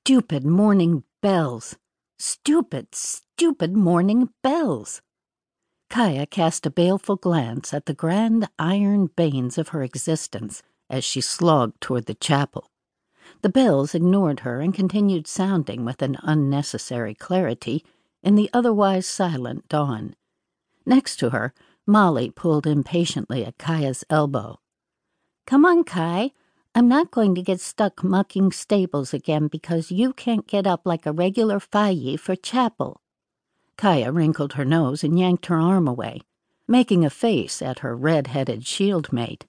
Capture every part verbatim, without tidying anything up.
Stupid morning bells. Stupid, stupid morning bells. Kaya cast a baleful glance at the grand iron banes of her existence as she slogged toward the chapel. The bells ignored her and continued sounding with an unnecessary clarity in the otherwise silent dawn. Next to her, Molly pulled impatiently at Kaya's elbow. "Come on, Kai. I'm not going to get stuck mucking stables again because you can't get up like a regular Fayi for chapel." Kaya wrinkled her nose and yanked her arm away, making a face at her red-headed shieldmate.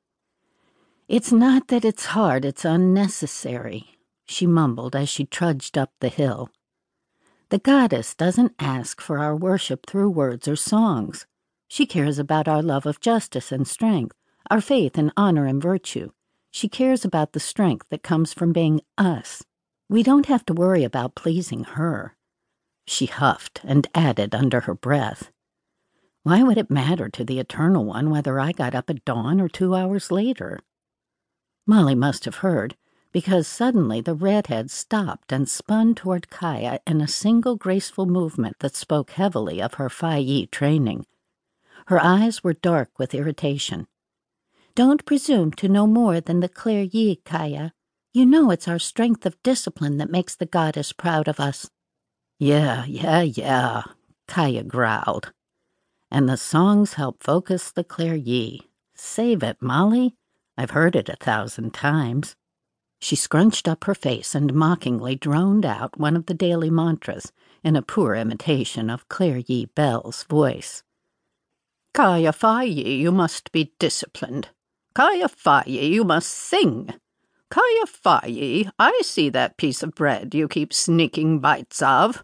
"It's not that it's hard, it's unnecessary," she mumbled as she trudged up the hill. "The goddess doesn't ask for our worship through words or songs. She cares about our love of justice and strength, our faith in honor and virtue. She cares about the strength that comes from being us. We don't have to worry about pleasing her." She huffed and added under her breath, "Why would it matter to the Eternal One whether I got up at dawn or two hours later?" Molly must have heard, because suddenly the redhead stopped and spun toward Kaya in a single graceful movement that spoke heavily of her Fayi training. Her eyes were dark with irritation. "Don't presume to know more than the Claire Yi, Kaya. You know it's our strength of discipline that makes the goddess proud of us." "Yeah, yeah, yeah," Kaya growled. "And the songs help focus the Claire Yi. Save it, Molly. I've heard it a thousand times." She scrunched up her face and mockingly droned out one of the daily mantras in a poor imitation of Claire Yi Bell's voice. "Kaya Fayi, you must be disciplined. Kaya Fayi, you must sing. Kaya Fayi, I see that piece of bread you keep sneaking bites of."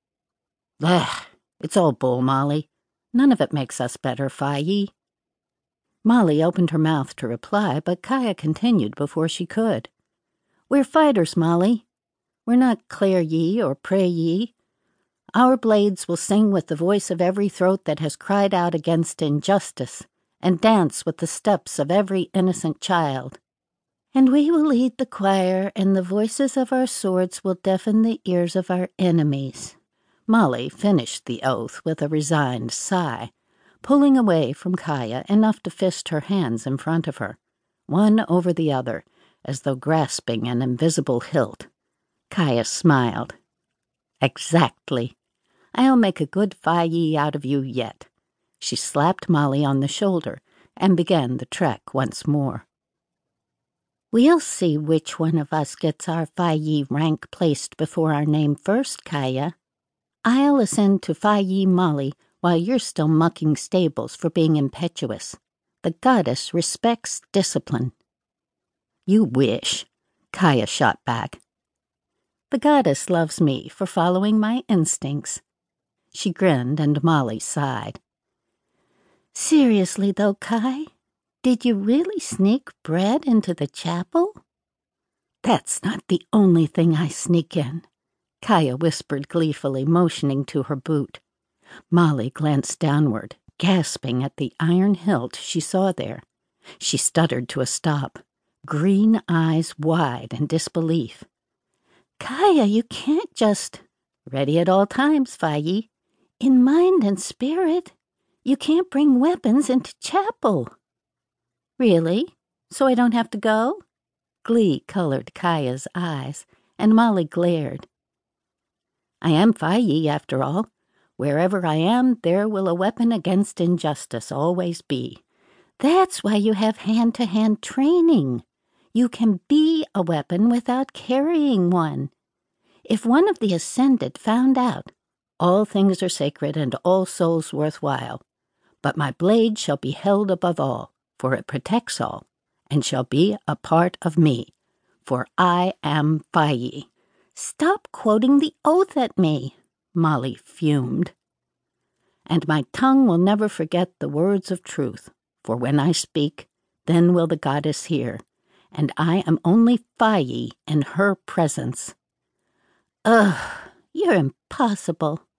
"Ugh, it's all bull, Molly. None of it makes us better, Fayi." Molly opened her mouth to reply, but Kaya continued before she could. "We're fighters, Molly. We're not Claire Yi or Pray Yi. Our blades will sing with the voice of every throat that has cried out against injustice, and dance with the steps of every innocent child. And we will lead the choir, and the voices of our swords will deafen the ears of our enemies." Molly finished the oath with a resigned sigh, pulling away from Kaya enough to fist her hands in front of her, one over the other, as though grasping an invisible hilt. Kaya smiled. "Exactly. I'll make a good Fayi out of you yet." She slapped Molly on the shoulder and began the trek once more. "We'll see which one of us gets our Fayi rank placed before our name first, Kaya. I'll ascend to Fayi Molly while you're still mucking stables for being impetuous. The goddess respects discipline." "You wish," Kaya shot back. "The goddess loves me for following my instincts." She grinned and Molly sighed. "Seriously, though, Kai, did you really sneak bread into the chapel?" "That's not the only thing I sneak in," Kaya whispered gleefully, motioning to her boot. Molly glanced downward, gasping at the iron hilt she saw there. She stuttered to a stop, green eyes wide in disbelief. "Kaya, you can't just—" "Ready at all times, Fayi. In mind and spirit. You can't bring weapons into chapel." "Really? So I don't have to go?" Glee colored Kaya's eyes, and Molly glared. "I am Fayi, after all. Wherever I am, there will a weapon against injustice always be. That's why you have hand-to-hand training. You can be a weapon without carrying one. If one of the Ascended found out, all things are sacred and all souls worthwhile. But my blade shall be held above all, for it protects all, and shall be a part of me, for I am Fayi." "Stop quoting the oath at me," Molly fumed. "And my tongue will never forget the words of truth, for when I speak, then will the goddess hear, and I am only Fayi in her presence." "Ugh, you're impossible."